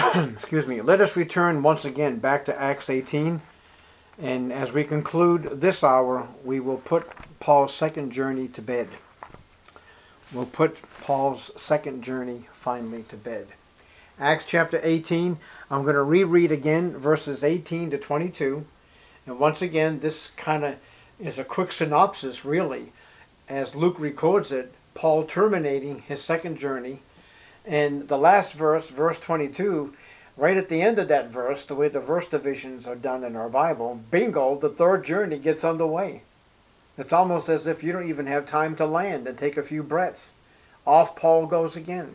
excuse me, let us return once again back to Acts 18. And as we conclude this hour, we will put Paul's second journey to bed. We'll put Paul's second journey finally to bed. Acts chapter 18, I'm going to reread again verses 18 to 22. And once again, this kind of is a quick synopsis, really, as Luke records it, Paul terminating his second journey. And the last verse, verse 22, right at the end of that verse, the way the verse divisions are done in our Bible, bingo, the third journey gets underway. It's almost as if you don't even have time to land and take a few breaths. Off Paul goes again.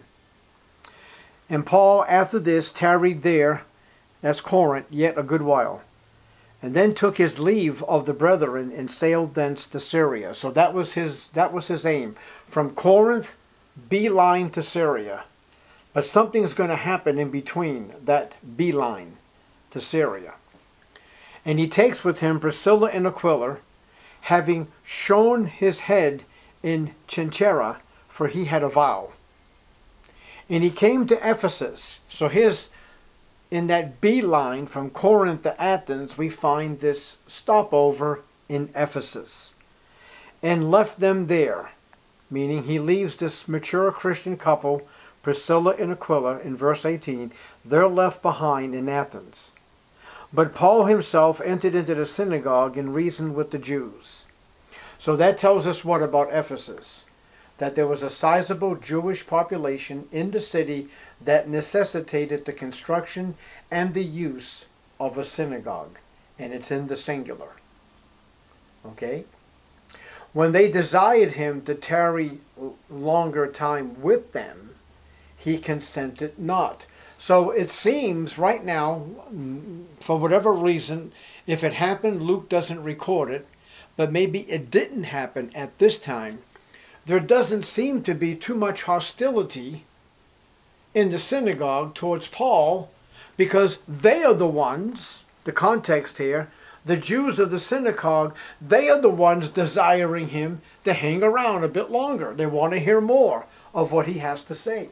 And Paul, after this, tarried there, that's Corinth, yet a good while, and then took his leave of the brethren and sailed thence to Syria. So that was his aim. From Corinth, beeline to Syria. But something's going to happen in between that beeline to Syria. And he takes with him Priscilla and Aquila, having shorn his head in Cenchrea, for he had a vow. And he came to Ephesus. So here's, in that beeline from Corinth to Athens, we find this stopover in Ephesus. And left them there, meaning he leaves this mature Christian couple, Priscilla and Aquila, in verse 18, they're left behind in Athens. But Paul himself entered into the synagogue and reasoned with the Jews. So that tells us what about Ephesus? That there was a sizable Jewish population in the city that necessitated the construction and the use of a synagogue. And it's in the singular. Okay? When they desired him to tarry longer time with them, he consented not. So it seems right now, for whatever reason, if it happened, Luke doesn't record it, but maybe it didn't happen at this time. There doesn't seem to be too much hostility in the synagogue towards Paul, because they are the ones, the context here, the Jews of the synagogue, they are the ones desiring him to hang around a bit longer. They want to hear more of what he has to say.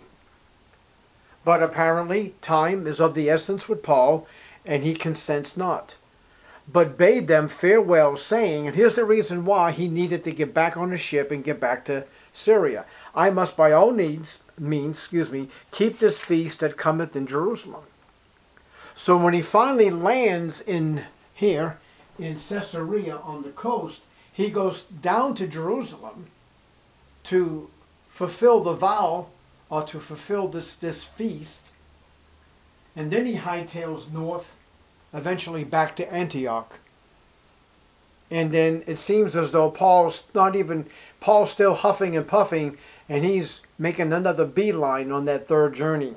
But apparently time is of the essence with Paul, and he consents not, but bade them farewell, saying, and here's the reason why he needed to get back on the ship and get back to Syria. I must by all means, keep this feast that cometh in Jerusalem. So when he finally lands in here, in Caesarea on the coast, he goes down to Jerusalem to fulfill the vow, or to fulfill this feast. And then he hightails north, eventually back to Antioch. And then it seems as though Paul's still huffing and puffing, and he's making another beeline on that third journey.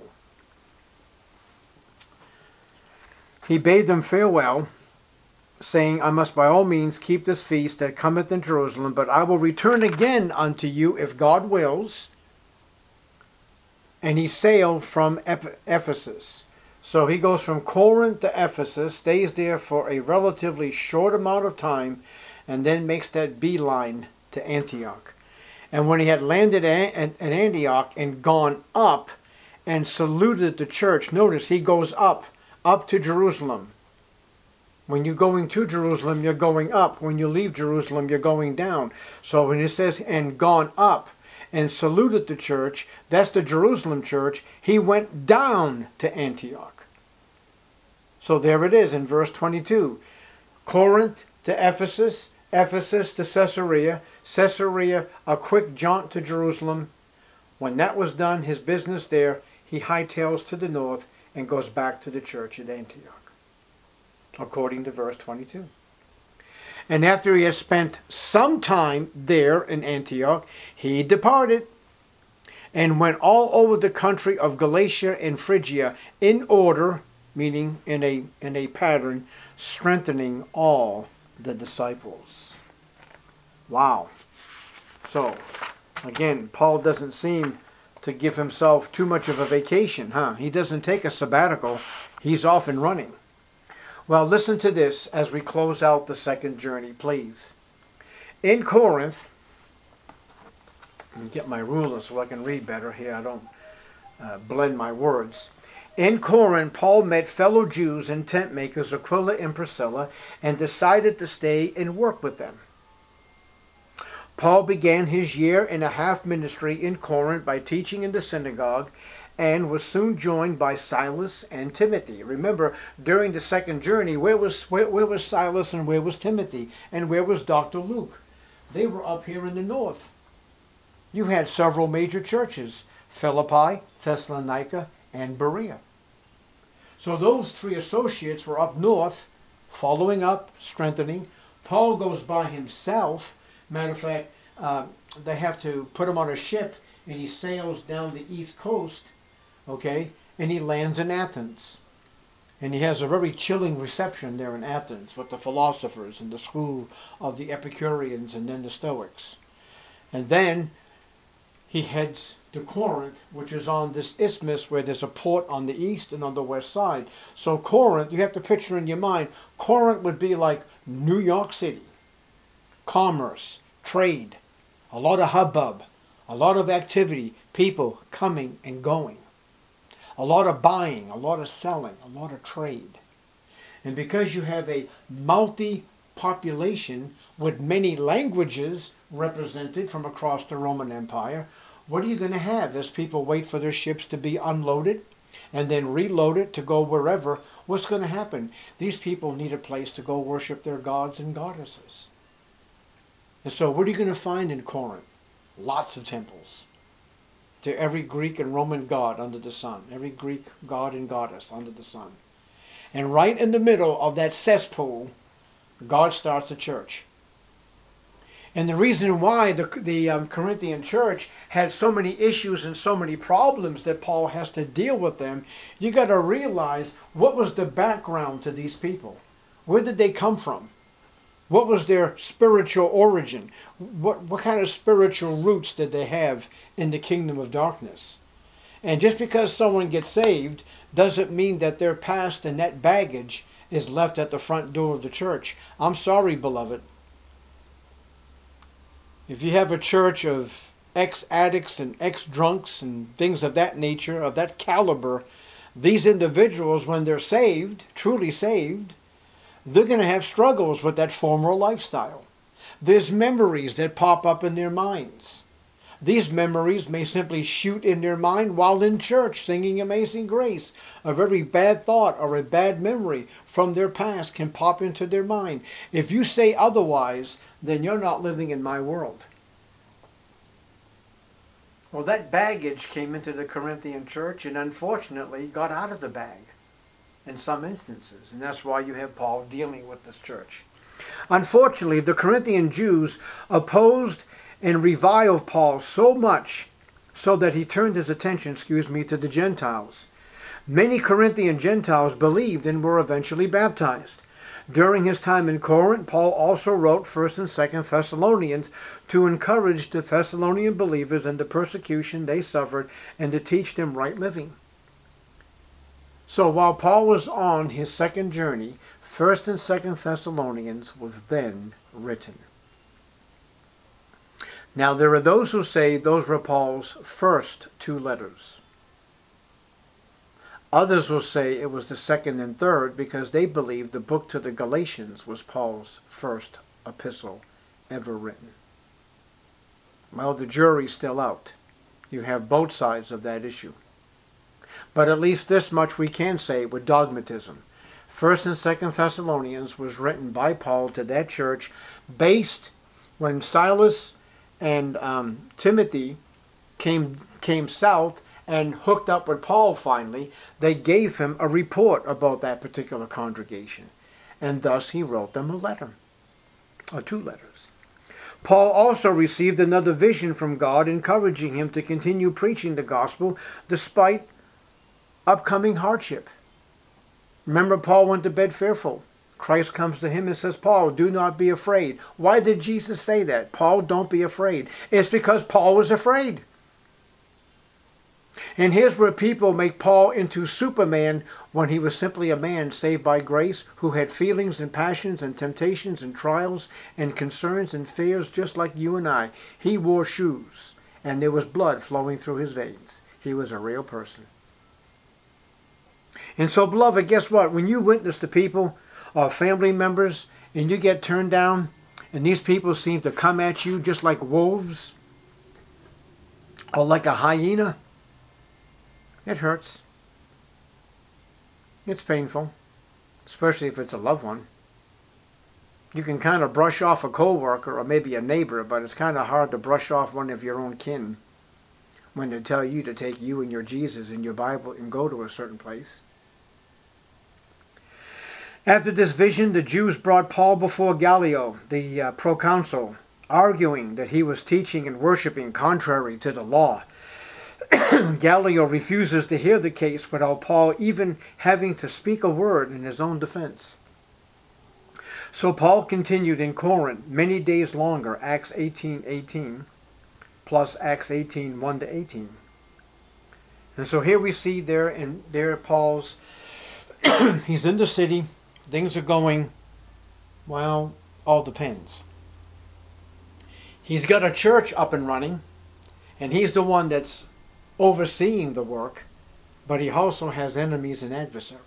He bade them farewell, saying, I must by all means keep this feast that cometh in Jerusalem, but I will return again unto you, if God wills. And he sailed from Ephesus. So he goes from Corinth to Ephesus, stays there for a relatively short amount of time, and then makes that beeline to Antioch. And when he had landed at Antioch and gone up and saluted the church, notice he goes up to Jerusalem. When you're going to Jerusalem, you're going up. When you leave Jerusalem, you're going down. So when it says, and gone up, and saluted the church, that's the Jerusalem church, he went down to Antioch. So there it is in verse 22. Corinth to Ephesus, Ephesus to Caesarea, Caesarea a quick jaunt to Jerusalem. When that was done, his business there, he hightails to the north and goes back to the church at Antioch, according to verse 22. And after he had spent some time there in Antioch, he departed and went all over the country of Galatia and Phrygia in order, meaning in a pattern, strengthening all the disciples. Wow. So, again, Paul doesn't seem to give himself too much of a vacation, huh? He doesn't take a sabbatical. He's off and running. Well, listen to this as we close out the second journey, please. In Corinth, let me get my ruler so I can read better here. I don't blend my words. In Corinth, Paul met fellow Jews and tent makers Aquila and Priscilla and decided to stay and work with them. Paul began his year-and-a-half ministry in Corinth by teaching in the synagogue and was soon joined by Silas and Timothy. Remember, during the second journey, where was Silas and where was Timothy? And where was Dr. Luke? They were up here in the north. You had several major churches, Philippi, Thessalonica, and Berea. So those three associates were up north, following up, strengthening. Paul goes by himself. Matter of fact, they have to put him on a ship, and he sails down the east coast, okay, and he lands in Athens. And he has a very chilling reception there in Athens with the philosophers and the school of the Epicureans and then the Stoics. And then he heads to Corinth, which is on this isthmus where there's a port on the east and on the west side. So Corinth, you have to picture in your mind, Corinth would be like New York City. Commerce, trade, a lot of hubbub, a lot of activity, people coming and going. A lot of buying, a lot of selling, a lot of trade. And because you have a multi-population with many languages represented from across the Roman Empire, what are you going to have as people wait for their ships to be unloaded and then reloaded to go wherever? What's going to happen? These people need a place to go worship their gods and goddesses. And so what are you going to find in Corinth? Lots of temples to every Greek and Roman god under the sun, every Greek god and goddess under the sun. And right in the middle of that cesspool, God starts a church. And the reason why the Corinthian church had so many issues and so many problems that Paul has to deal with them, you got to realize what was the background to these people. Where did they come from? What was their spiritual origin? What kind of spiritual roots did they have in the kingdom of darkness? And just because someone gets saved doesn't mean that their past and that baggage is left at the front door of the church. I'm sorry, beloved. If you have a church of ex-addicts and ex-drunks and things of that nature, of that caliber, these individuals, when they're saved, truly saved, they're going to have struggles with that former lifestyle. There's memories that pop up in their minds. These memories may simply shoot in their mind while in church singing Amazing Grace. A very bad thought or a bad memory from their past can pop into their mind. If you say otherwise, then you're not living in my world. Well, that baggage came into the Corinthian church and unfortunately got out of the bag in some instances. And that's why you have Paul dealing with this church. Unfortunately, the Corinthian Jews opposed and reviled Paul so much so that he turned his attention, to the Gentiles. Many Corinthian Gentiles believed and were eventually baptized. During his time in Corinth, Paul also wrote 1st and 2nd Thessalonians to encourage the Thessalonian believers in the persecution they suffered and to teach them right living. So while Paul was on his second journey, 1st and 2nd Thessalonians was then written. Now there are those who say those were Paul's first two letters. Others will say it was the second and third because they believe the book to the Galatians was Paul's first epistle ever written. Well, the jury's still out. You have both sides of that issue. But at least this much we can say with dogmatism. 1st and 2nd Thessalonians was written by Paul to that church based when Silas and Timothy came south and hooked up with Paul finally. They gave him a report about that particular congregation. And thus he wrote them a letter, or two letters. Paul also received another vision from God encouraging him to continue preaching the gospel despite upcoming hardship. Remember, Paul went to bed fearful. Christ comes to him and says, Paul, do not be afraid. Why did Jesus say that? Paul, don't be afraid. It's because Paul was afraid. And here's where people make Paul into Superman when he was simply a man saved by grace who had feelings and passions and temptations and trials and concerns and fears just like you and I. He wore shoes and there was blood flowing through his veins. He was a real person. And so, beloved, guess what? When you witness to people or family members and you get turned down and these people seem to come at you just like wolves or like a hyena, it hurts. It's painful, especially if it's a loved one. You can kind of brush off a coworker or maybe a neighbor, but it's kind of hard to brush off one of your own kin when they tell you to take you and your Jesus and your Bible and go to a certain place. After this vision, the Jews brought Paul before Gallio, the proconsul, arguing that he was teaching and worshiping contrary to the law. Gallio refuses to hear the case without Paul even having to speak a word in his own defense. So Paul continued in Corinth many days longer, Acts 18:18, plus Acts 18:1-18. And so here we see there Paul's, he's in the city, things are going, well, all depends. He's got a church up and running, and he's the one that's overseeing the work, but he also has enemies and adversaries.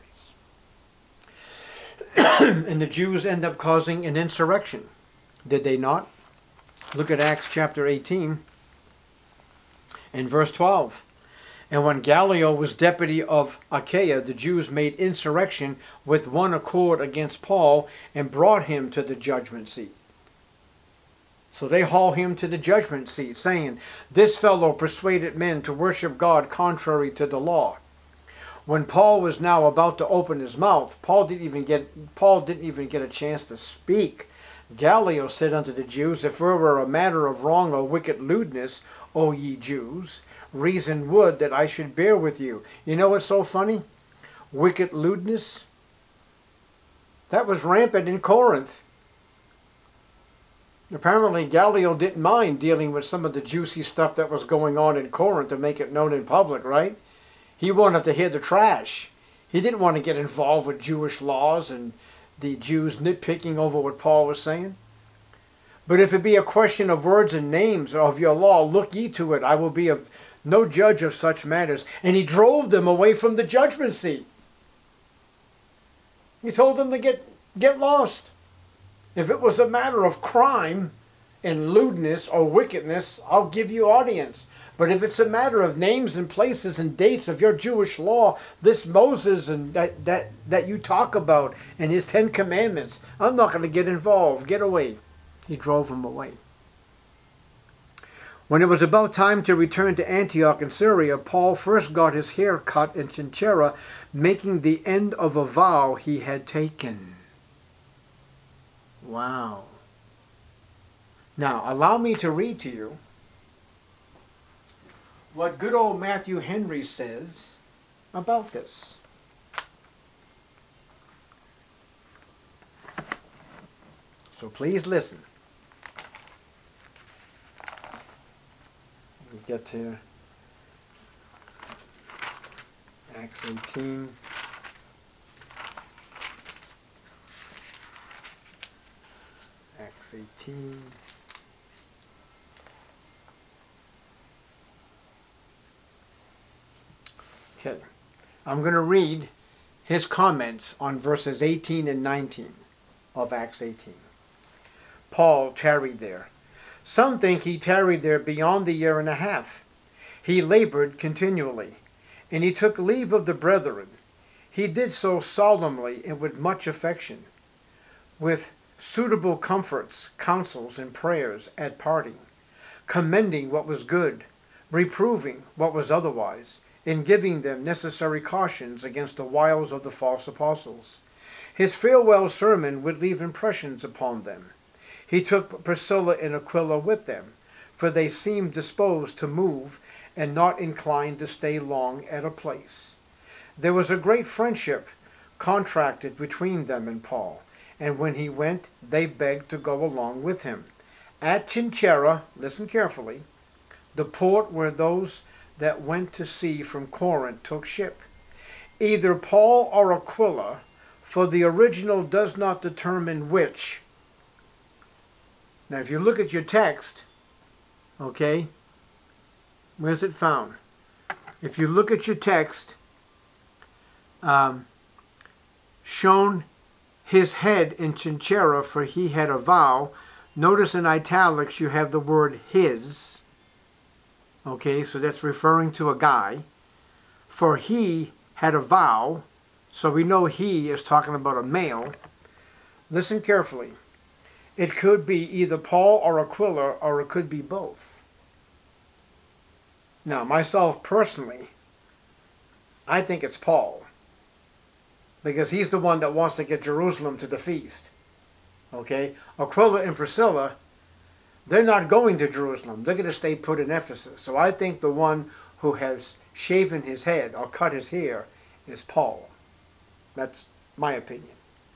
And the Jews end up causing an insurrection. Did they not? Look at Acts chapter 18 and verse 12. And when Gallio was deputy of Achaia, the Jews made insurrection with one accord against Paul and brought him to the judgment seat. So they haul him to the judgment seat, saying, "This fellow persuaded men to worship God contrary to the law." When Paul was now about to open his mouth, Paul didn't even get a chance to speak. Gallio said unto the Jews, "If it were a matter of wrong or wicked lewdness, O ye Jews, reason would that I should bear with you." You know what's so funny? Wicked lewdness? That was rampant in Corinth. Apparently Gallio didn't mind dealing with some of the juicy stuff that was going on in Corinth to make it known in public, right? He wanted to hear the trash. He didn't want to get involved with Jewish laws and the Jews nitpicking over what Paul was saying. But if it be a question of words and names of your law, look ye to it. I will be no judge of such matters. And he drove them away from the judgment seat. He told them to get lost. If it was a matter of crime and lewdness or wickedness, I'll give you audience. But if it's a matter of names and places and dates of your Jewish law, this Moses and that you talk about and his 10 Commandments, I'm not going to get involved. Get away. He drove him away. When it was about time to return to Antioch in Syria, Paul first got his hair cut in Cinchera, making the end of a vow he had taken. Wow. Now, allow me to read to you what good old Matthew Henry says about this. So please listen. We get to Acts 18. Acts 18. Okay, I'm going to read his comments on verses 18 and 19 of Acts 18. Paul tarried there. Some think he tarried there beyond the year and a half. He labored continually, and he took leave of the brethren. He did so solemnly and with much affection, with suitable comforts, counsels, and prayers at parting, commending what was good, reproving what was otherwise, in giving them necessary cautions against the wiles of the false apostles. His farewell sermon would leave impressions upon them. He took Priscilla and Aquila with them, for they seemed disposed to move and not inclined to stay long at a place. There was a great friendship contracted between them and Paul, and when he went, they begged to go along with him. At Cinchera, listen carefully, the port where those that went to sea from Corinth took ship. Either Paul or Aquila, for the original does not determine which. Now if you look at your text, okay, where's it found? If you look at your text, shown his head in Chinchera, for he had a vow. Notice in italics you have the word his. Okay, so that's referring to a guy. For he had a vow, so we know he is talking about a male. Listen carefully. It could be either Paul or Aquila, or it could be both. Now, myself personally, I think it's Paul, because he's the one that wants to get Jerusalem to the feast. Okay? Aquila and Priscilla, they're not going to Jerusalem. They're going to stay put in Ephesus. So I think the one who has shaven his head or cut his hair is Paul. That's my opinion.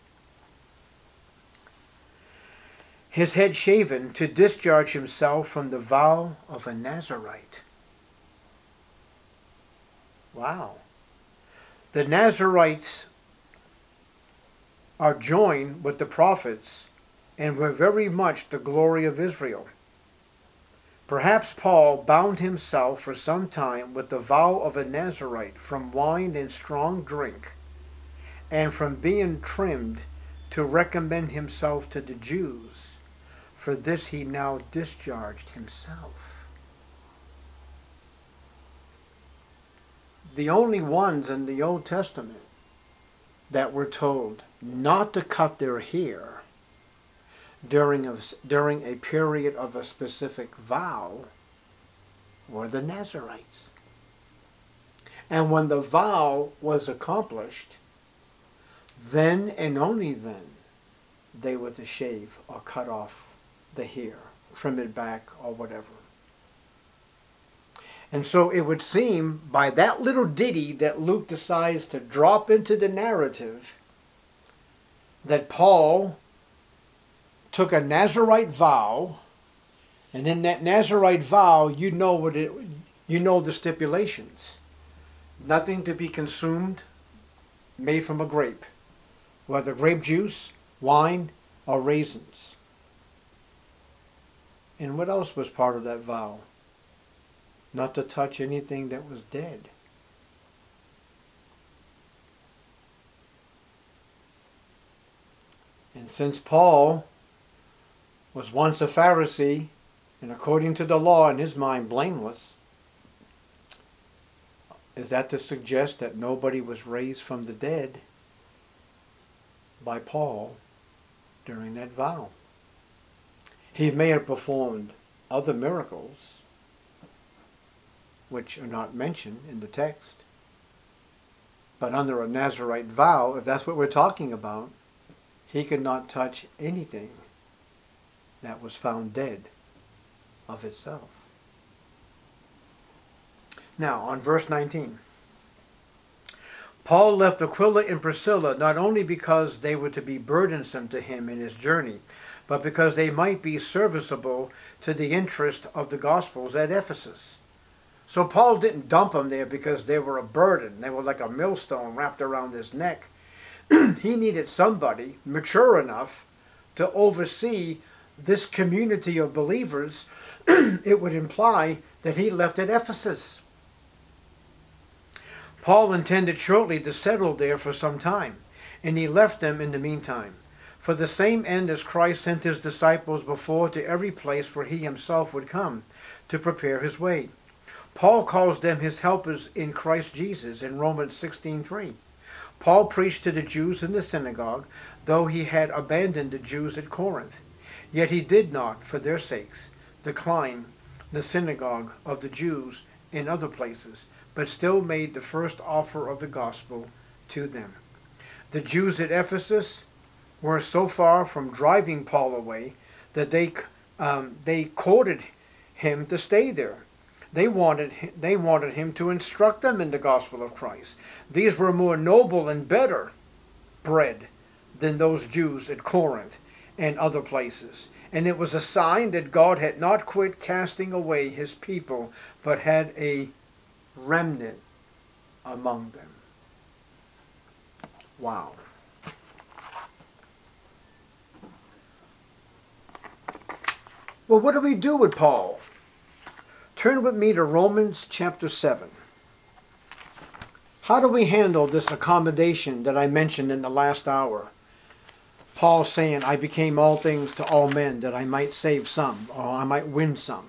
His head shaven to discharge himself from the vow of a Nazarite. Wow. The Nazarites are joined with the prophets and were very much the glory of Israel. Perhaps Paul bound himself for some time with the vow of a Nazarite from wine and strong drink, and from being trimmed to recommend himself to the Jews. For this he now discharged himself. The only ones in the Old Testament that were told not to cut their hair during a period of a specific vow were the Nazarites. And when the vow was accomplished, then and only then they were to shave or cut off the hair, trim it back or whatever. And so it would seem by that little ditty that Luke decides to drop into the narrative that Paul took a Nazarite vow, and in that Nazarite vow you know the stipulations. Nothing to be consumed made from a grape, whether grape juice, wine, or raisins. And what else was part of that vow? Not to touch anything that was dead. And since Paul was once a Pharisee, and according to the law in his mind blameless, is that to suggest that nobody was raised from the dead by Paul during that vow? He may have performed other miracles which are not mentioned in the text, but under a Nazarite vow, if that's what we're talking about, he could not touch anything that was found dead of itself. Now, on verse 19. Paul left Aquila and Priscilla not only because they were to be burdensome to him in his journey, but because they might be serviceable to the interest of the Gospels at Ephesus. So Paul didn't dump them there because they were a burden. They were like a millstone wrapped around his neck. He needed somebody mature enough to oversee this community of believers. It would imply that he left at Ephesus. Paul intended shortly to settle there for some time, and he left them in the meantime, for the same end as Christ sent his disciples before to every place where he himself would come to prepare his way. Paul calls them his helpers in Christ Jesus in Romans 16:3. Paul preached to the Jews in the synagogue, though he had abandoned the Jews at Corinth. Yet he did not, for their sakes, decline the synagogue of the Jews in other places, but still made the first offer of the gospel to them. The Jews at Ephesus were so far from driving Paul away that they courted him to stay there. They wanted him to instruct them in the gospel of Christ. These were more noble and better bred than those Jews at Corinth and other places. And it was a sign that God had not quit casting away his people, but had a remnant among them. Wow. Well, what do we do with Paul? Turn with me to Romans chapter 7. How do we handle this accommodation that I mentioned in the last hour? Paul saying, I became all things to all men that I might save some, or I might win some.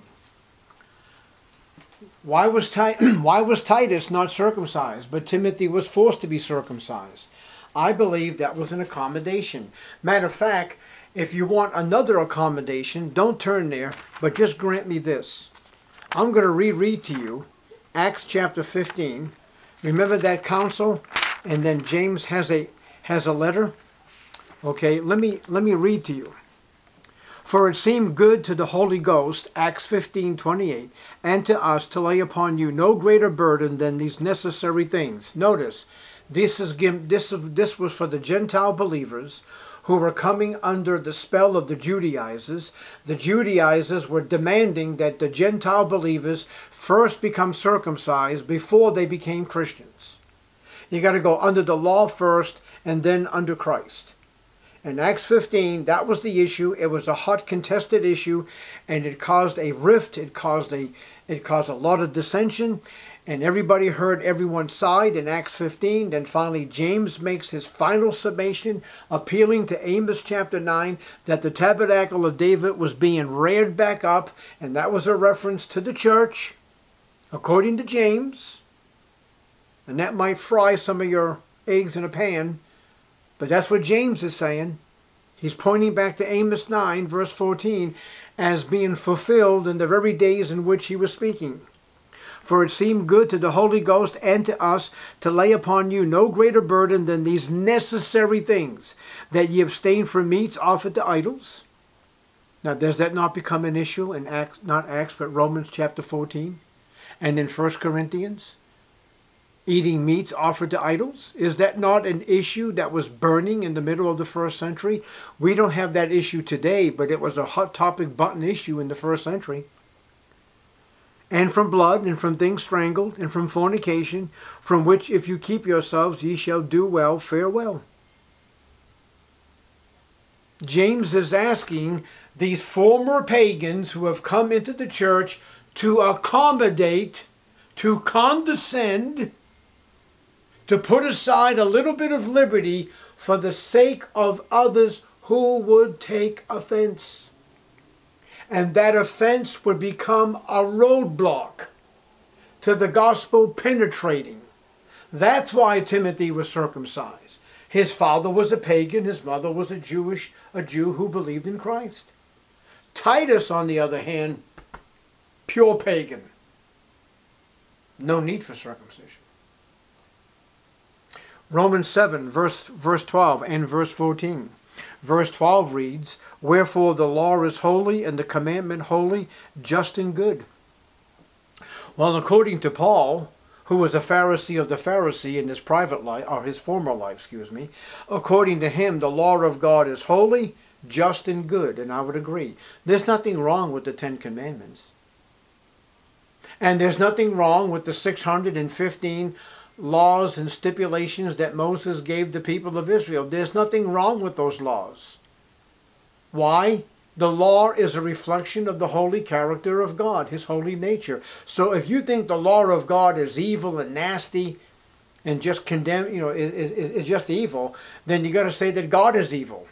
Why was Titus not circumcised, but Timothy was forced to be circumcised? I believe that was an accommodation. Matter of fact, if you want another accommodation, don't turn there, but just grant me this. I'm going to reread to you Acts chapter 15. Remember that council? And then James has a letter. Okay, let me read to you. For it seemed good to the Holy Ghost, Acts 15:28, and to us to lay upon you no greater burden than these necessary things. Notice, this was for the Gentile believers who were coming under the spell of the Judaizers. The Judaizers were demanding that the Gentile believers first become circumcised before they became Christians. You got to go under the law first and then under Christ. In Acts 15, that was the issue. It was a hot contested issue, and it caused a rift. It caused a lot of dissension, and everybody heard everyone's side in Acts 15. Then finally James makes his final summation, appealing to Amos chapter 9 that the tabernacle of David was being reared back up, and that was a reference to the church, according to James. And that might fry some of your eggs in a pan, but that's what James is saying. He's pointing back to Amos 9, verse 14, as being fulfilled in the very days in which he was speaking. For it seemed good to the Holy Ghost and to us to lay upon you no greater burden than these necessary things, that ye abstain from meats offered to idols. Now, does that not become an issue in Acts, not Acts, but Romans chapter 14? And in 1 Corinthians? Eating meats offered to idols? Is that not an issue that was burning in the middle of the first century? We don't have that issue today, but it was a hot topic button issue in the first century. And from blood, and from things strangled, and from fornication, from which if you keep yourselves, ye shall do well, fare well. James is asking these former pagans who have come into the church to accommodate, to condescend, to put aside a little bit of liberty for the sake of others who would take offense. And that offense would become a roadblock to the gospel penetrating. That's why Timothy was circumcised. His father was a pagan, his mother was a Jew who believed in Christ. Titus, on the other hand, pure pagan. No need for circumcision. Romans 7, verse 12 and verse 14. Verse 12 reads, wherefore the law is holy, and the commandment holy, just and good. Well, according to Paul, who was a Pharisee of the Pharisee in his private life, or his former life, according to him, the law of God is holy, just, and good. And I would agree. There's nothing wrong with the 10 Commandments. And there's nothing wrong with the 615 laws and stipulations that Moses gave the people of Israel. There's nothing wrong with those laws. Why? The law is a reflection of the holy character of God, his holy nature. So if you think the law of God is evil and nasty and just condemn, is just evil, then you got to say that God is evil.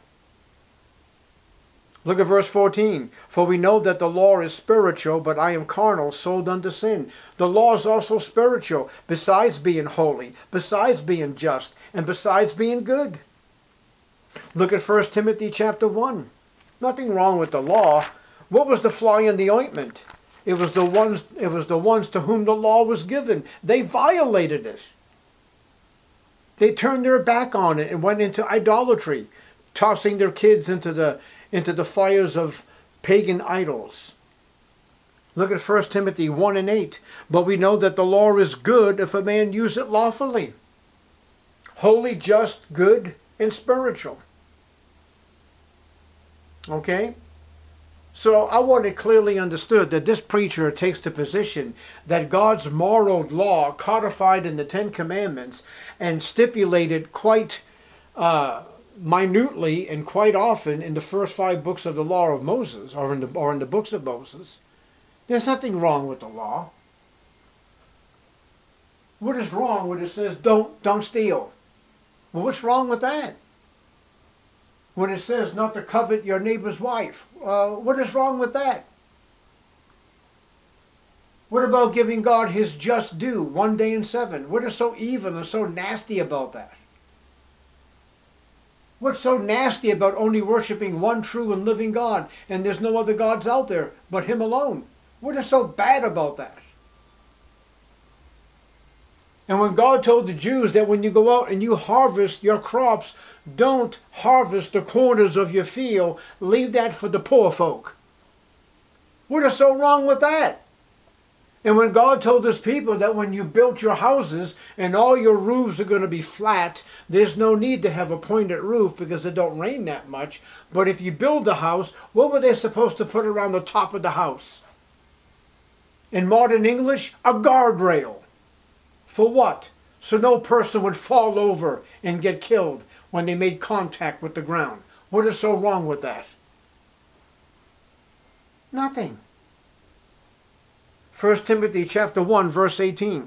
Look at verse 14. For we know that the law is spiritual, but I am carnal, sold unto sin. The law is also spiritual, besides being holy, besides being just, and besides being good. Look at 1 Timothy chapter 1. Nothing wrong with the law. What was the fly in the ointment? It was the ones to whom the law was given. They violated it. They turned their back on it and went into idolatry, tossing their kids into the fires of pagan idols. Look at 1 Timothy 1 and 8. But we know that the law is good if a man use it lawfully. Holy, just, good, and spiritual. Okay? So I want it clearly understood that this preacher takes the position that God's moral law codified in the 10 Commandments and stipulated quite minutely and quite often in the first 5 books of the law of Moses, or in the books of Moses. There's nothing wrong with the law. What is wrong when it says don't steal? Well, what's wrong with that? When it says not to covet your neighbor's wife, what is wrong with that? What about giving God his just due, 1 day in 7? What is so evil and so nasty about that? What's so nasty about only worshiping one true and living God and there's no other gods out there but him alone? What is so bad about that? And when God told the Jews that when you go out and you harvest your crops, don't harvest the corners of your field, leave that for the poor folk. What is so wrong with that? And when God told his people that when you built your houses and all your roofs are going to be flat, there's no need to have a pointed roof because it don't rain that much. But if you build the house, what were they supposed to put around the top of the house? In modern English, a guardrail. For what? So no person would fall over and get killed when they made contact with the ground. What is so wrong with that? Nothing. 1 Timothy chapter 1, verse 18.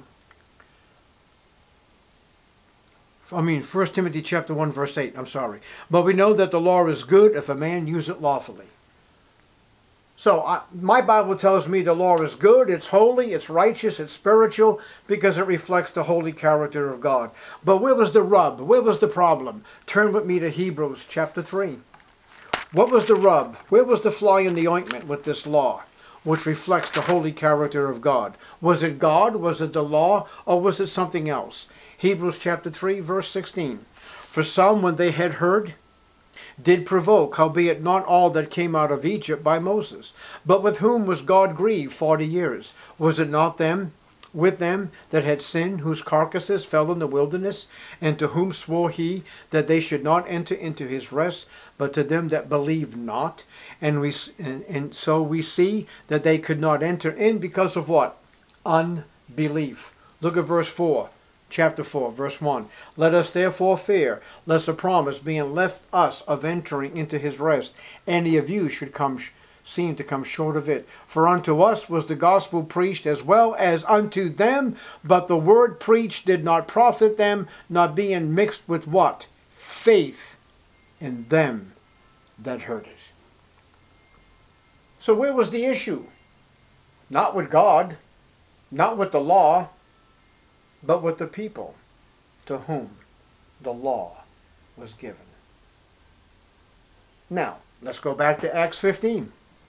1 Timothy chapter 1, verse 8, I'm sorry. But we know that the law is good if a man use it lawfully. So my Bible tells me the law is good, it's holy, it's righteous, it's spiritual, because it reflects the holy character of God. But where was the rub? Where was the problem? Turn with me to Hebrews chapter 3. What was the rub? Where was the fly in the ointment with this law, which reflects the holy character of God? Was it God? Was it the law? Or was it something else? Hebrews chapter 3, verse 16. For some, when they had heard, did provoke, howbeit not all that came out of Egypt by Moses. But with whom was God grieved 40 years? Was it not them, with them that had sinned, whose carcasses fell in the wilderness, and to whom swore he that they should not enter into his rest, but to them that believed not? And so we see that they could not enter in because of what? Unbelief. Look at verse 4. Chapter 4, verse 1. Let us therefore fear, lest a promise being left us of entering into his rest, any of you should seem to come short of it. For unto us was the gospel preached as well as unto them, but the word preached did not profit them, not being mixed with what? Faith in them that heard it. So where was the issue? Not with God, not with the law, but with the people to whom the law was given. Now, let's go back to Acts 15.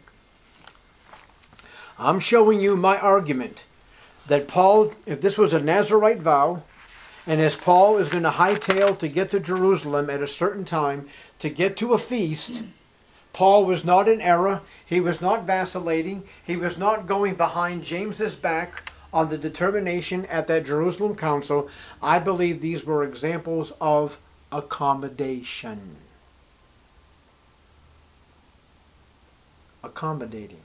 I'm showing you my argument that Paul, if this was a Nazirite vow, and as Paul is going to hightail to get to Jerusalem at a certain time to get to a feast, Paul was not in error. He was not vacillating. He was not going behind James's back on the determination at that Jerusalem council. I believe these were examples of accommodation. Accommodating.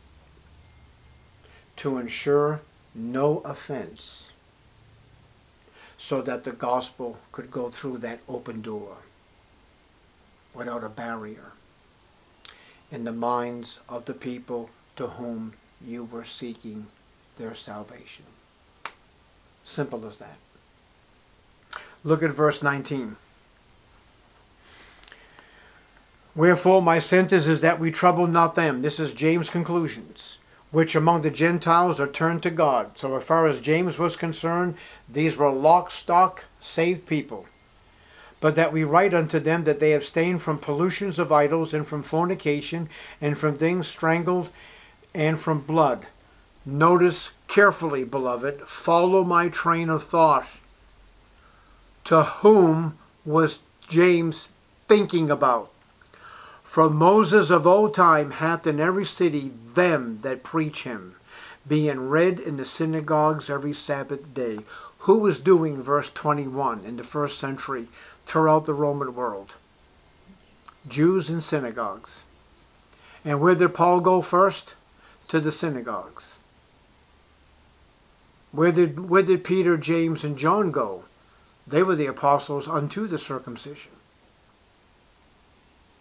To ensure no offense, so that the gospel could go through that open door without a barrier in the minds of the people to whom you were seeking their salvation. Simple as that. Look at verse 19. Wherefore my sentence is that we trouble not them. This is James' conclusions, which among the Gentiles are turned to God. So as far as James was concerned, these were lock, stock, saved people. But that we write unto them that they abstain from pollutions of idols, and from fornication, and from things strangled, and from blood. Notice carefully, beloved, follow my train of thought. To whom was James thinking about? For Moses of old time hath in every city them that preach him, being read in the synagogues every Sabbath day. Who was doing verse 21 in the first century throughout the Roman world? Jews in synagogues. And where did Paul go first? To the synagogues. Where did Peter, James, and John go? They were the apostles unto the circumcision.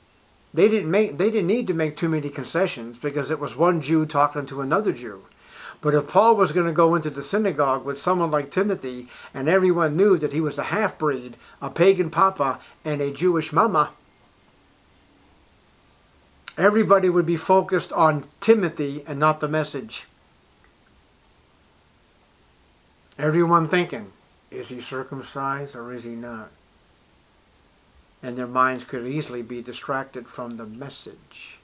They didn't need to make too many concessions because it was one Jew talking to another Jew. But if Paul was going to go into the synagogue with someone like Timothy, and everyone knew that he was a half-breed, a pagan papa, and a Jewish mama, everybody would be focused on Timothy and not the message. Everyone thinking, is he circumcised or is he not? And their minds could easily be distracted from the message.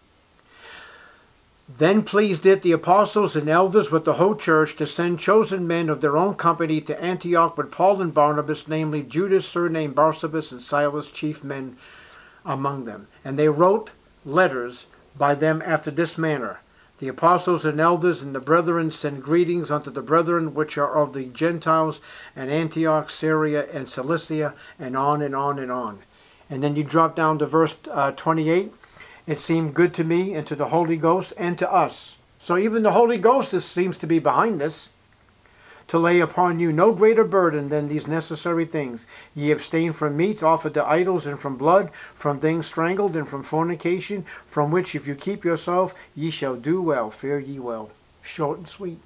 Then pleased it the apostles and elders with the whole church to send chosen men of their own company to Antioch with Paul and Barnabas, namely Judas surnamed Barsabas and Silas, chief men among them. And they wrote letters by them after this manner. The apostles and elders and the brethren send greetings unto the brethren which are of the Gentiles and Antioch, Syria, and Cilicia, and on and on and on. And then you drop down to verse 28. It seemed good to me and to the Holy Ghost and to us. So even the Holy Ghost seems to be behind this. To lay upon you no greater burden than these necessary things. Ye abstain from meats offered to idols, and from blood, from things strangled, and from fornication, from which if you keep yourself, ye shall do well. Fare ye well. Short and sweet.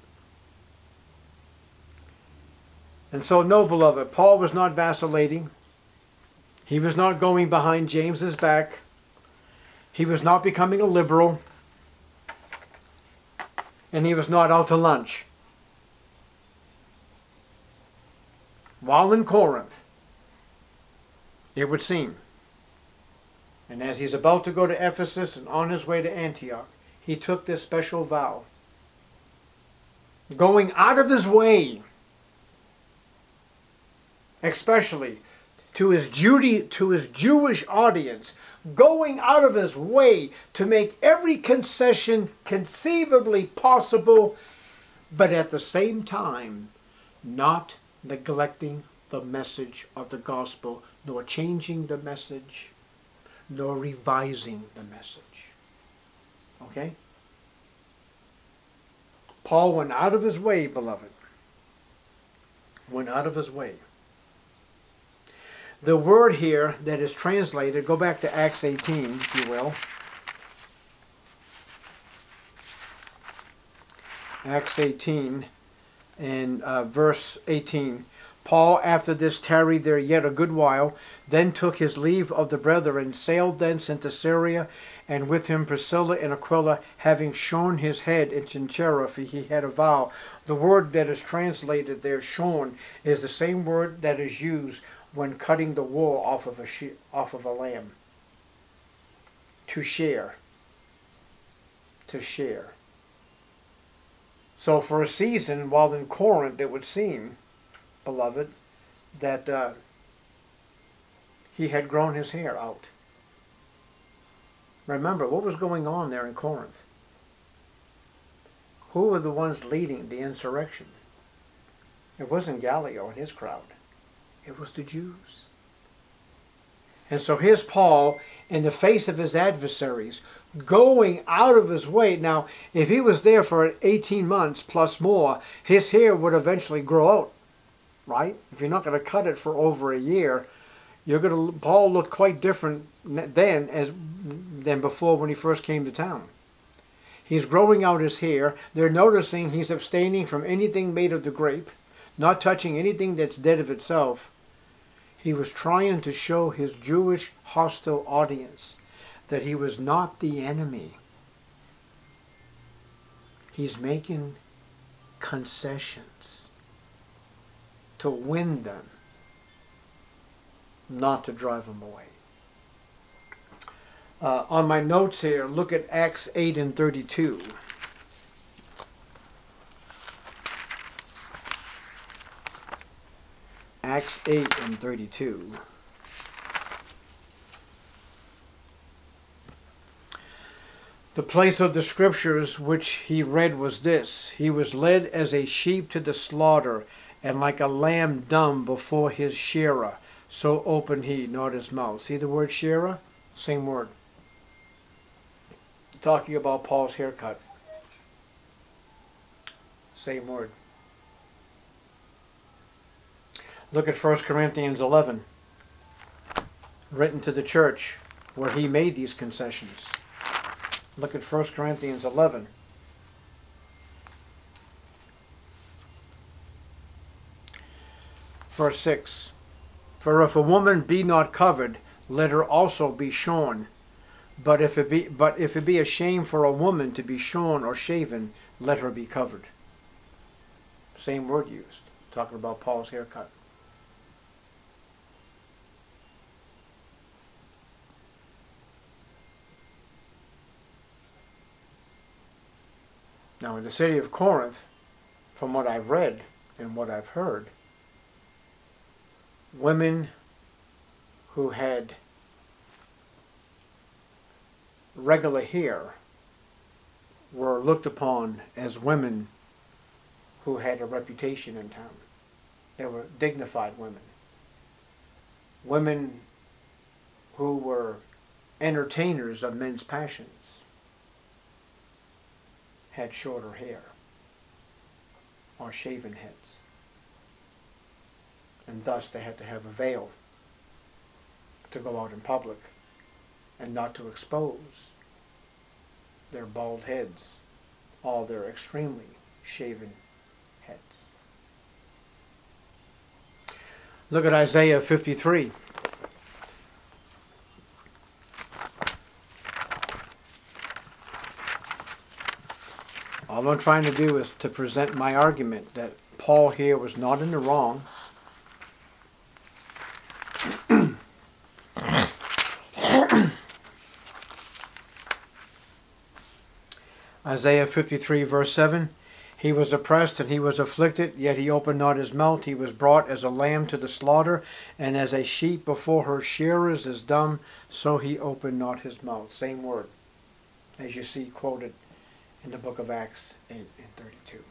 And so, no, beloved, Paul was not vacillating. He was not going behind James's back. He was not becoming a liberal. And he was not out to lunch. While in Corinth, it would seem, and as he's about to go to Ephesus and on his way to Antioch, he took this special vow, going out of his way, especially to his Jewish audience, going out of his way to make every concession conceivably possible, but at the same time, not neglecting the message of the gospel, nor changing the message, nor revising the message. Okay? Paul went out of his way, beloved. Went out of his way. The word here that is translated, go back to Acts 18, if you will. Acts 18 and verse 18. Paul after this tarried there yet a good while, then took his leave of the brethren, sailed thence into Syria, and with him Priscilla and Aquila, having shorn his head in Cenchreae, for he had a vow. The word that is translated there, shorn, is the same word that is used when cutting the wool off of a lamb. To share. To share. So for a season, while in Corinth, it would seem, beloved, that he had grown his hair out. Remember, what was going on there in Corinth? Who were the ones leading the insurrection? It wasn't Gallio and his crowd. It was the Jews. And so here's Paul, in the face of his adversaries, going out of his way. Now, if he was there for 18 months plus more, his hair would eventually grow out, right? If you're not going to cut it for over a year, Paul looked quite different then than before when he first came to town. He's growing out his hair. They're noticing he's abstaining from anything made of the grape, not touching anything that's dead of itself. He was trying to show his Jewish hostile audience that he was not the enemy. He's making concessions to win them, not to drive them away. On my notes here, look at Acts 8 and 32. Acts 8 and 32. The place of the scriptures which he read was this: He was led as a sheep to the slaughter, and like a lamb dumb before his shearer, so opened he not his mouth. See the word shearer? Same word. Talking about Paul's haircut. Same word. Look at 1 Corinthians 11, written to the church, where he made these concessions. Look at 1 Corinthians 11. Verse 6. For if a woman be not covered, let her also be shorn. But if it be a shame for a woman to be shorn or shaven, let her be covered. Same word used, talking about Paul's haircut. Now in the city of Corinth, from what I've read and what I've heard, women who had regular hair were looked upon as women who had a reputation in town. They were dignified women. Women who were entertainers of men's passions had shorter hair or shaven heads. And thus they had to have a veil to go out in public and not to expose their bald heads or their extremely shaven heads. Look at Isaiah 53. All I'm trying to do is to present my argument that Paul here was not in the wrong. Isaiah 53 verse 7, He was oppressed and he was afflicted, yet he opened not his mouth. He was brought as a lamb to the slaughter, and as a sheep before her shearers is dumb, so he opened not his mouth. Same word as you see quoted in the book of Acts 8 and 32.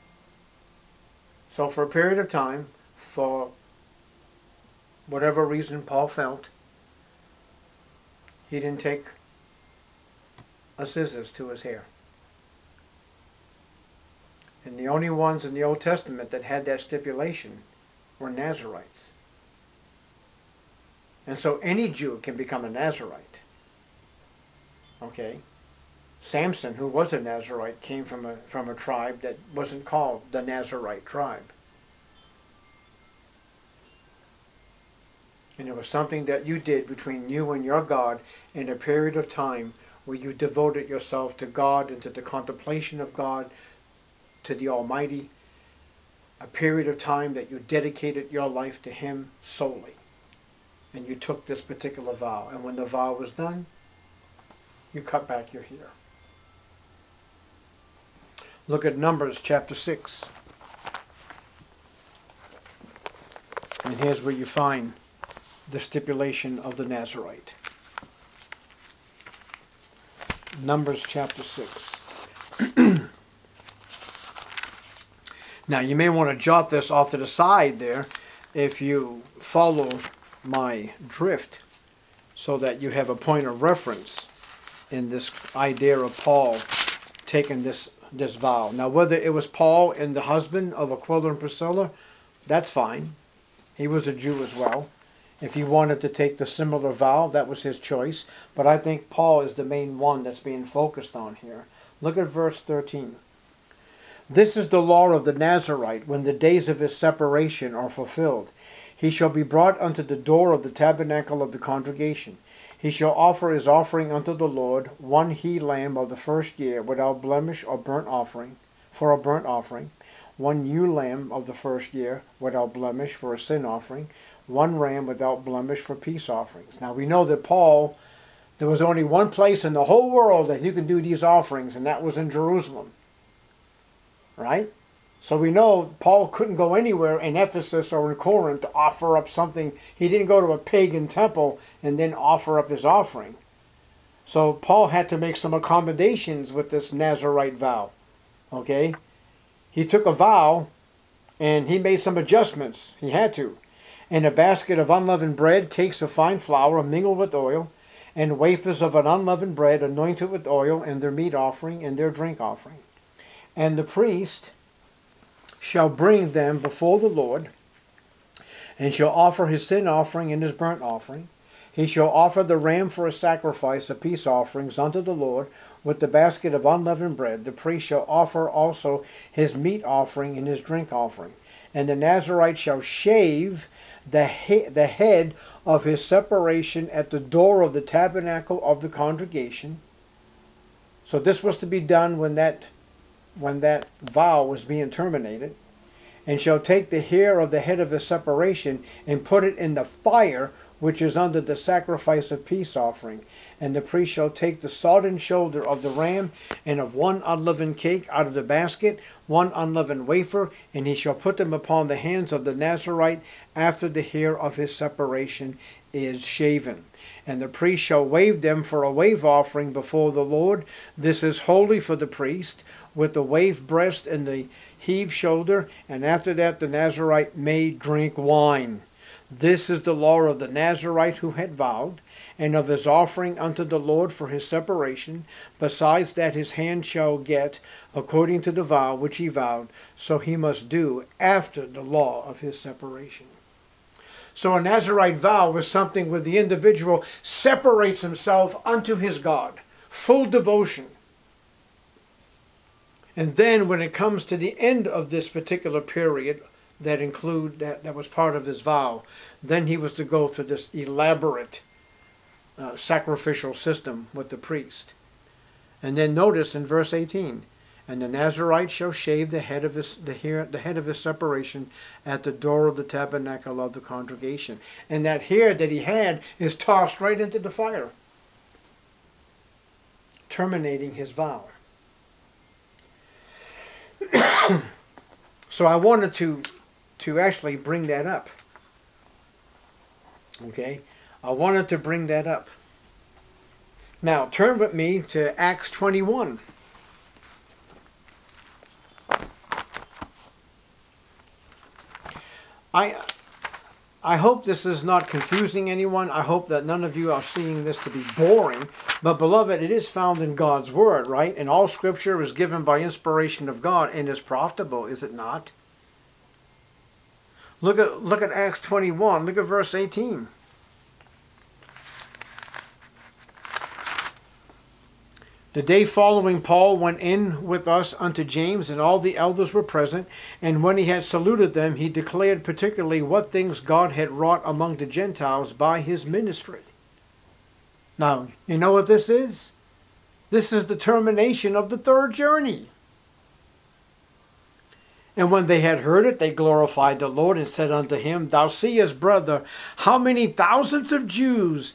So for a period of time, for whatever reason Paul felt, he didn't take a scissors to his hair. And the only ones in the Old Testament that had that stipulation were Nazarites. And so any Jew can become a Nazarite. Okay? Samson, who was a Nazarite, came from a tribe that wasn't called the Nazarite tribe. And it was something that you did between you and your God in a period of time where you devoted yourself to God and to the contemplation of God, to the Almighty, a period of time that you dedicated your life to Him solely. And you took this particular vow. And when the vow was done, you cut back your hair. Look at Numbers chapter 6. And here's where you find the stipulation of the Nazarite. Numbers chapter 6. Now you may want to jot this off to the side there if you follow my drift, so that you have a point of reference in this idea of Paul taking this vow. Now whether it was Paul and the husband of Aquila and Priscilla, that's fine. He was a Jew as well. If he wanted to take the similar vow, that was his choice. But I think Paul is the main one that's being focused on here. Look at verse 13. This is the law of the Nazarite when the days of his separation are fulfilled. He shall be brought unto the door of the tabernacle of the congregation. He shall offer his offering unto the Lord, one he-lamb of the first year, without blemish or burnt offering, for a burnt offering, one ewe-lamb of the first year, without blemish, for a sin offering, one ram without blemish for peace offerings. Now we know that Paul, there was only one place in the whole world that you can do these offerings, and that was in Jerusalem. Right? So we know Paul couldn't go anywhere in Ephesus or in Corinth to offer up something. He didn't go to a pagan temple and then offer up his offering. So Paul had to make some accommodations with this Nazarite vow. Okay? He took a vow and he made some adjustments. He had to. And a basket of unleavened bread, cakes of fine flour mingled with oil, and wafers of an unleavened bread anointed with oil, and their meat offering and their drink offering. And the priest shall bring them before the Lord, and shall offer his sin offering and his burnt offering. He shall offer the ram for a sacrifice of peace offerings unto the Lord, with the basket of unleavened bread. The priest shall offer also his meat offering and his drink offering. And the Nazarite shall shave the head of his separation at the door of the tabernacle of the congregation. So this was to be done when that vow was being terminated. And shall take the hair of the head of his separation and put it in the fire which is under the sacrifice of peace offering. And the priest shall take the sodden shoulder of the ram and of one unleavened cake out of the basket, one unleavened wafer, and he shall put them upon the hands of the Nazarite after the hair of his separation is shaven. And the priest shall wave them for a wave offering before the Lord. This is holy for the priest, with the waved breast and the heaved shoulder, and after that the Nazarite may drink wine. This is the law of the Nazarite who had vowed, and of his offering unto the Lord for his separation. Besides that his hand shall get, according to the vow which he vowed, so he must do after the law of his separation. So a Nazarite vow was something where the individual separates himself unto his God, full devotion. And then when it comes to the end of this particular period that was part of his vow, then he was to go through this elaborate sacrificial system with the priest. And then notice in verse 18, and the Nazarite shall shave the head of his separation at the door of the tabernacle of the congregation. And that hair that he had is tossed right into the fire, terminating his vow. So I wanted to actually bring that up. Okay? I wanted to bring that up. Now, turn with me to Acts 21. I hope this is not confusing anyone. I hope that none of you are seeing this to be boring. But beloved, it is found in God's Word, right? And all Scripture is given by inspiration of God and is profitable, is it not? Look at Acts 21. Look at verse 18. The day following, Paul went in with us unto James, and all the elders were present. And when he had saluted them, he declared particularly what things God had wrought among the Gentiles by his ministry. Now, you know what this is? This is the termination of the third journey. And when they had heard it, they glorified the Lord and said unto him, Thou seest, brother, how many thousands of Jews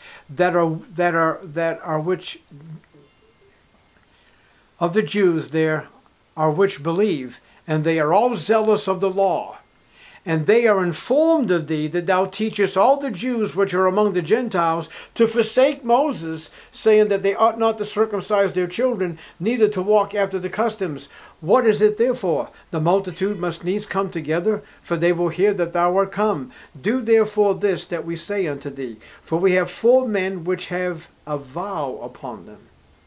of the Jews there are which believe, and they are all zealous of the law. And they are informed of thee that thou teachest all the Jews which are among the Gentiles to forsake Moses, saying that they ought not to circumcise their children, neither to walk after the customs. What is it therefore? The multitude must needs come together, for they will hear that thou art come. Do therefore this that we say unto thee, for we have 4 men which have a vow upon them.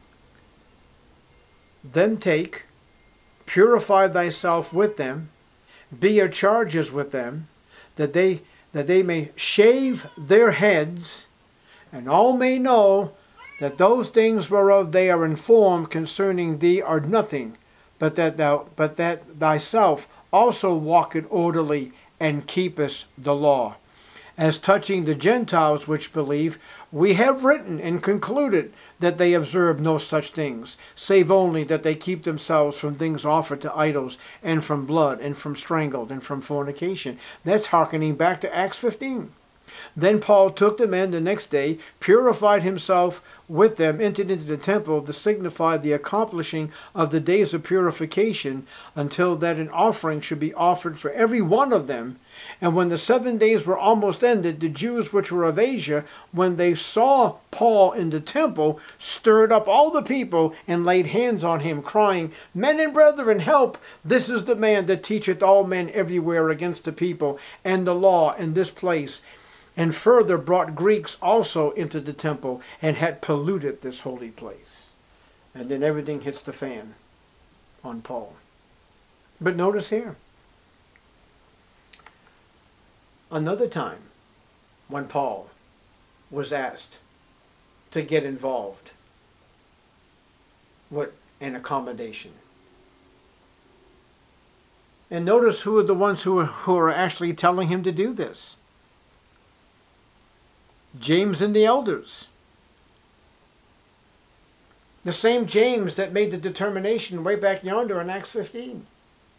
Them take, purify thyself with them, be your charges with them, that they may shave their heads, and all may know that those things whereof they are informed concerning thee are nothing, but that thyself also walkest orderly and keepest the law. As touching the Gentiles which believe, we have written and concluded that they observe no such things, save only that they keep themselves from things offered to idols, and from blood, and from strangled, and from fornication. That's hearkening back to Acts 15. Then Paul took the men the next day, purified himself with them, entered into the temple to signify the accomplishing of the days of purification, until that an offering should be offered for every one of them. And when the 7 days were almost ended, the Jews which were of Asia, when they saw Paul in the temple, stirred up all the people, and laid hands on him, crying, Men and brethren, help! This is the man that teacheth all men everywhere against the people and the law in this place. And further brought Greeks also into the temple, and had polluted this holy place. And then everything hits the fan on Paul. But notice here, another time when Paul was asked to get involved with an accommodation. And notice who are the ones who are actually telling him to do this. James and the elders. The same James that made the determination way back yonder in Acts 15.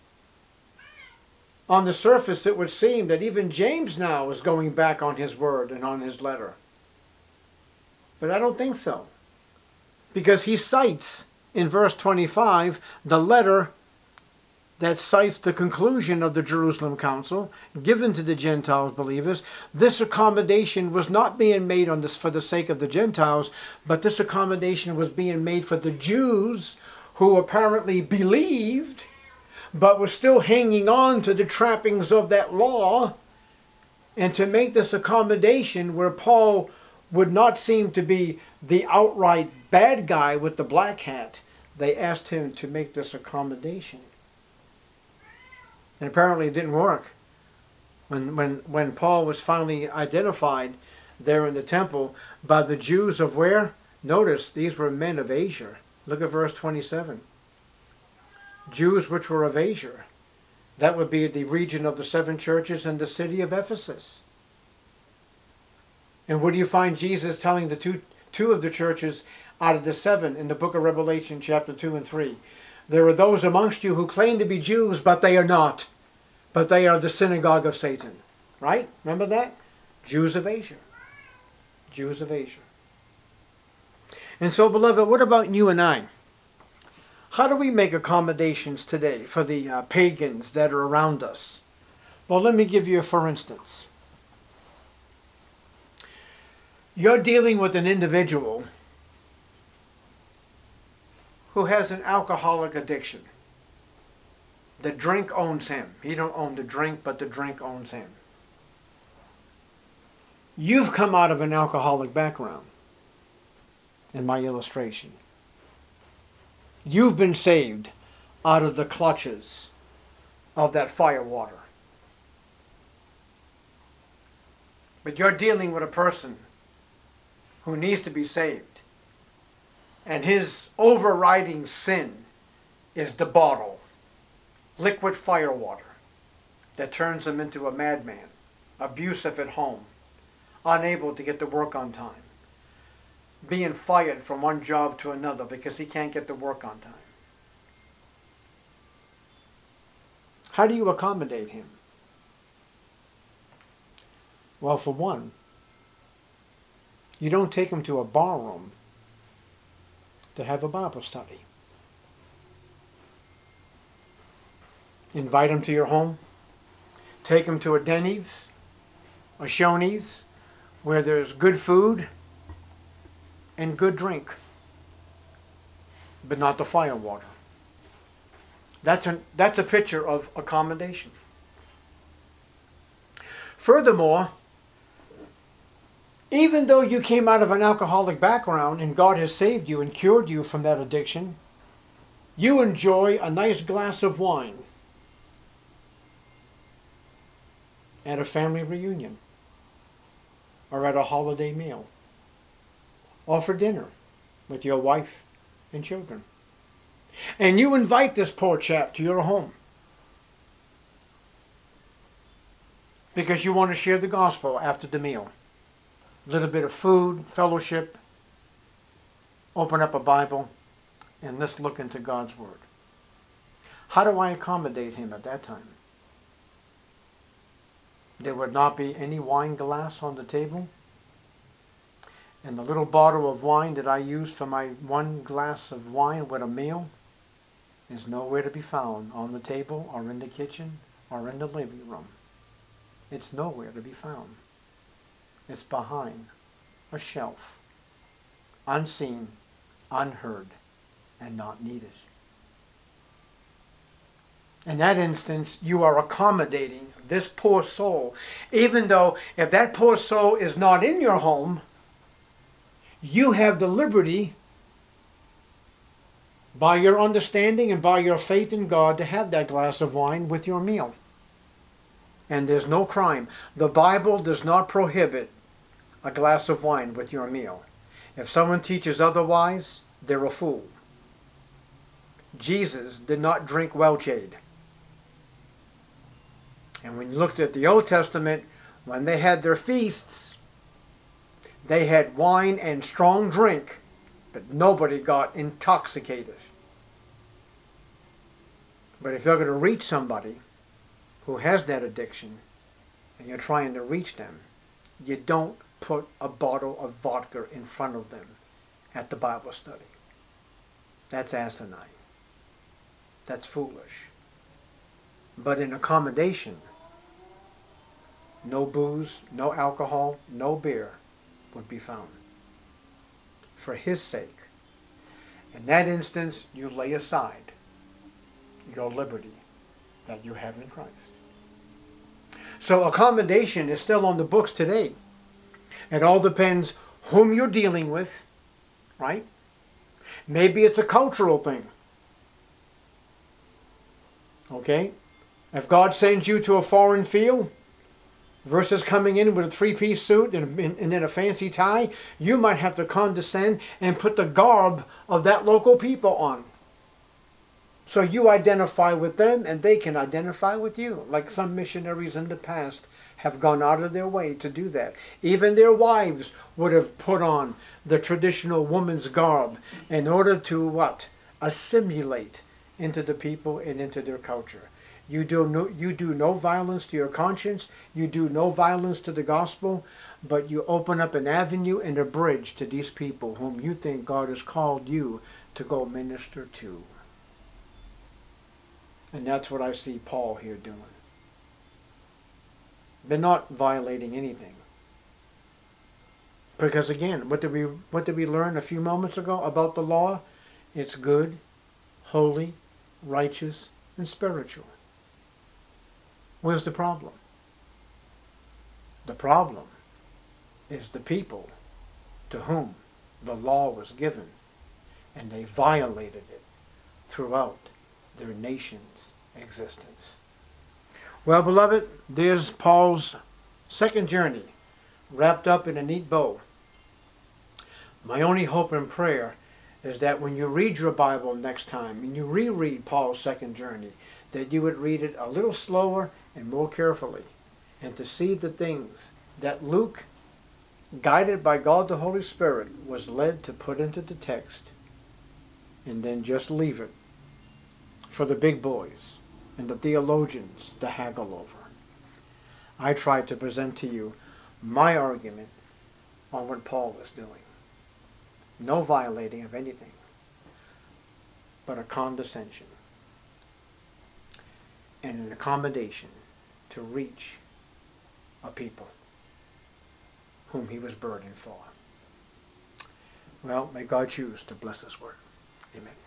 On the surface, it would seem that even James now is going back on his word and on his letter. But I don't think so. Because he cites in verse 25 the letter that cites the conclusion of the Jerusalem Council given to the Gentiles believers. This accommodation was not being made on this for the sake of the Gentiles, but this accommodation was being made for the Jews who apparently believed but were still hanging on to the trappings of that law. And to make this accommodation where Paul would not seem to be the outright bad guy with the black hat, they asked him to make this accommodation. And apparently it didn't work. When Paul was finally identified there in the temple by the Jews of where? Notice, these were men of Asia. Look at verse 27. Jews which were of Asia. That would be the region of the 7 churches in the city of Ephesus. And what do you find Jesus telling the two of the churches out of the 7 in the book of Revelation chapter 2 and 3? There are those amongst you who claim to be Jews, but they are not. But they are the synagogue of Satan. Right? Remember that? Jews of Asia. Jews of Asia. And so, beloved, what about you and I? How do we make accommodations today for the pagans that are around us? Well, let me give you a for instance. You're dealing with an individual who has an alcoholic addiction. The drink owns him. He don't own the drink, but the drink owns him. You've come out of an alcoholic background in my illustration. You've been saved out of the clutches of that fire water. But you're dealing with a person who needs to be saved. And his overriding sin is the bottle, liquid fire water, that turns him into a madman, abusive at home, unable to get to work on time, being fired from one job to another because he can't get to work on time. How do you accommodate him? Well, for one, you don't take him to a bar room to have a Bible study. Invite him to your home. Take him to a Denny's, a Shoney's, where there's good food and good drink, but not the fire water. That's a picture of accommodation. Furthermore, even though you came out of an alcoholic background and God has saved you and cured you from that addiction, you enjoy a nice glass of wine at a family reunion or at a holiday meal or for dinner with your wife and children. And you invite this poor chap to your home because you want to share the gospel after the meal. A little bit of food, fellowship, open up a Bible, and let's look into God's Word. How do I accommodate him at that time? There would not be any wine glass on the table. And the little bottle of wine that I use for my one glass of wine with a meal is nowhere to be found on the table or in the kitchen or in the living room. It's nowhere to be found. It's behind a shelf, unseen, unheard, and not needed. In that instance, you are accommodating this poor soul, even though if that poor soul is not in your home, you have the liberty, by your understanding and by your faith in God, to have that glass of wine with your meal. And there's no crime. The Bible does not prohibit a glass of wine with your meal. If someone teaches otherwise, they're a fool. Jesus did not drink Welchade. And when you looked at the Old Testament, when they had their feasts, they had wine and strong drink, but nobody got intoxicated. But if you're going to reach somebody who has that addiction, and you're trying to reach them, you don't put a bottle of vodka in front of them at the Bible study. That's asinine. That's foolish. But in accommodation, no booze, no alcohol, no beer would be found. For his sake. In that instance, you lay aside your liberty that you have in Christ. So accommodation is still on the books today. It all depends whom you're dealing with, right? Maybe it's a cultural thing. Okay? If God sends you to a foreign field versus coming in with a three-piece suit and then a fancy tie, you might have to condescend and put the garb of that local people on. So you identify with them and they can identify with you. Like some missionaries in the past have gone out of their way to do that. Even their wives would have put on the traditional woman's garb in order to what? Assimilate into the people and into their culture. You do no violence to your conscience. You do no violence to the gospel. But you open up an avenue and a bridge to these people whom you think God has called you to go minister to. And that's what I see Paul here doing. They're not violating anything. Because again, what did we learn a few moments ago about the law? It's good, holy, righteous, and spiritual. Where's the problem? The problem is the people to whom the law was given, and they violated it throughout their nation's existence. Well, beloved, there's Paul's second journey, wrapped up in a neat bow. My only hope and prayer is that when you read your Bible next time, and you reread Paul's second journey, that you would read it a little slower and more carefully, and to see the things that Luke, guided by God the Holy Spirit, was led to put into the text, and then just leave it for the big boys and the theologians to haggle over. I tried to present to you my argument on what Paul was doing. No violating of anything, but a condescension and an accommodation to reach a people whom he was burdened for. Well, may God choose to bless his word. Amen.